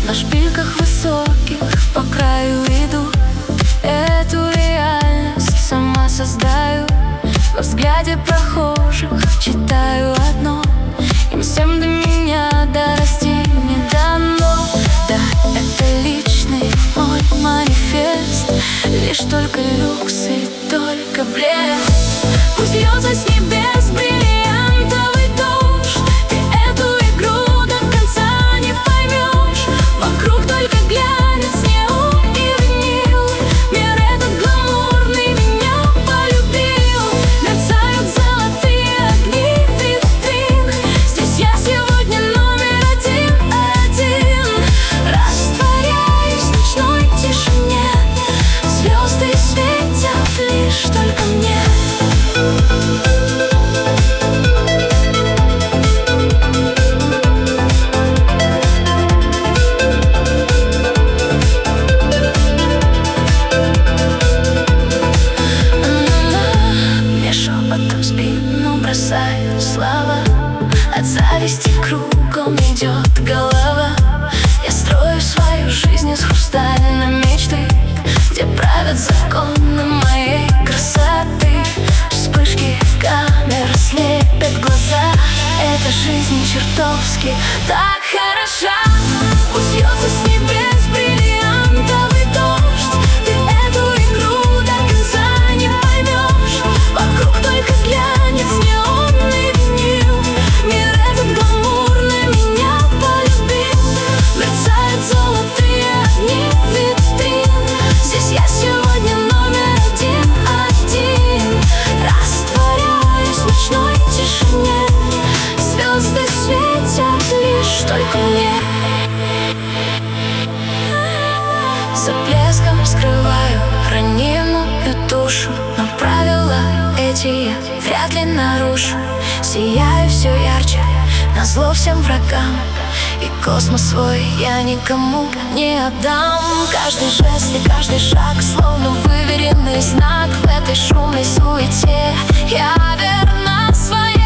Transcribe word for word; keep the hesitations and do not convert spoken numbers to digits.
На шпильках высоких по краю иду, эту реальность сама создаю. Во взгляде прохожих читаю одно: им всем до меня дорасти не дано. Да, это личный мой манифест, лишь только люкс и только блеск. Пусть льется с небес бриллиантовый дождь, ты эту игру до конца не поймешь. Вокруг только глянец, неон и винил. Мир этот гламурный меня полюбил. Мерцают золотые огни витрин. Здесь я сегодня номер один, один. Растворяюсь в ночной тишине, звезды светят лишь только мне. Бросаю слова, от зависти кругом идет голова. Я строю свою жизнь из хрустальной мечты, где правят законы моей красоты. Вспышки камер слепят глаза, эта жизнь чертовски так хороша. Пусть льется с небес бриллиантовый дождь, ты эту игру до конца не поймешь. Вокруг только глянец, неонный винил. Мир этот гламурный меня полюбил. Мерцают золотые огни витрин. Здесь я сегодня номер один, один. Растворяюсь в ночной тишине, звезды светят лишь только мне. За блеском скрываю ранимую душу, но правила эти я вряд ли нарушу. Сияю все ярче, назло всем врагам, и космос свой я никому не отдам. Каждый жест и каждый шаг словно выверенный знак. В этой шумной суете я верна своей